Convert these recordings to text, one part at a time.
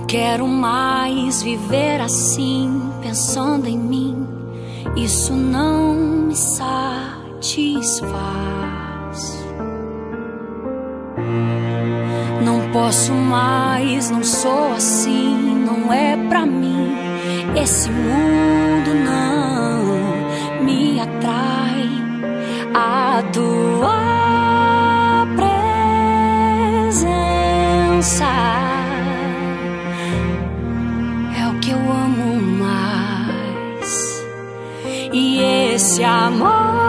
quero mais viver assim, pensando em mim. Isso não me satisfaz. Não posso mais, não sou assim, não é pra mim. Esse mundo não me atrai. A tua presença é o que eu amo mais. E esse amor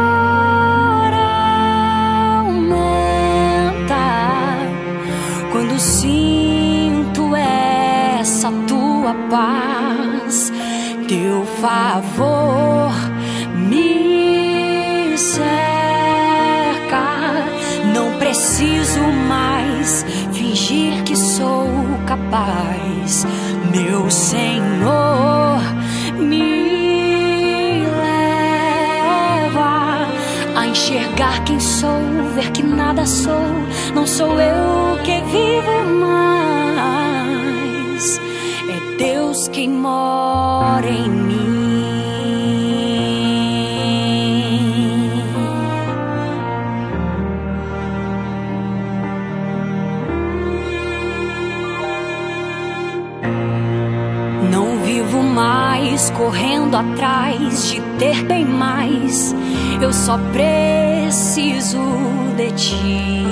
aumenta quando sinto essa tua paz. Teu favor me cerca. Não preciso mais fingir que sou capaz. Meu Senhor me leva a enxergar quem sou, ver que nada sou. Não sou eu que vivo mais, é Deus quem mora em mim. Não vivo mais correndo atrás de ter bem mais. Eu só preciso de ti.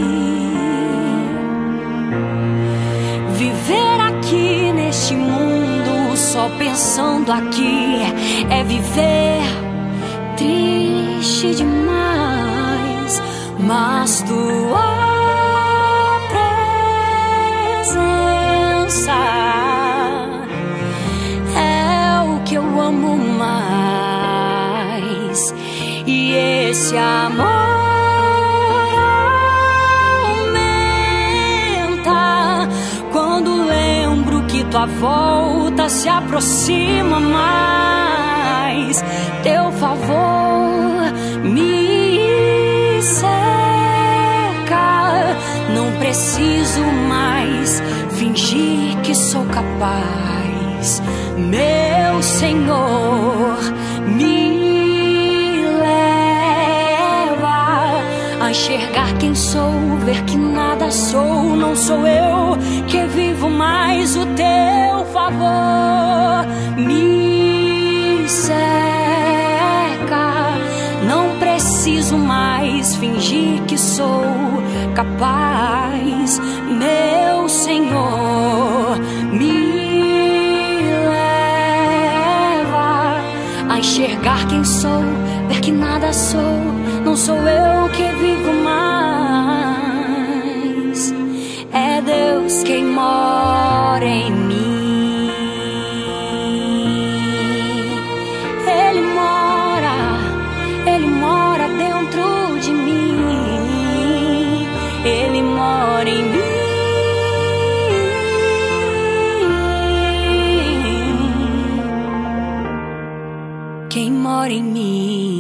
Viver aqui neste mundo só pensando aqui é viver triste demais. Mas tua presença é o que eu amo mais. E esse amor aumenta quando lembro que tua volta se aproxima mais. Teu favor me cerca. Não preciso mais fingir que sou capaz. Meu Senhor me leva a enxergar quem sou, ver que nada sou. Não sou eu que vivo mais, o teu favor me cerca. Não preciso mais fingir que sou capaz. Meu Senhor me a enxergar quem sou, ver que nada sou. Não sou eu que vivo mais, é Deus quem mora em mim. Ele mora dentro de mim. Ele mora em mim. Quem mora em mim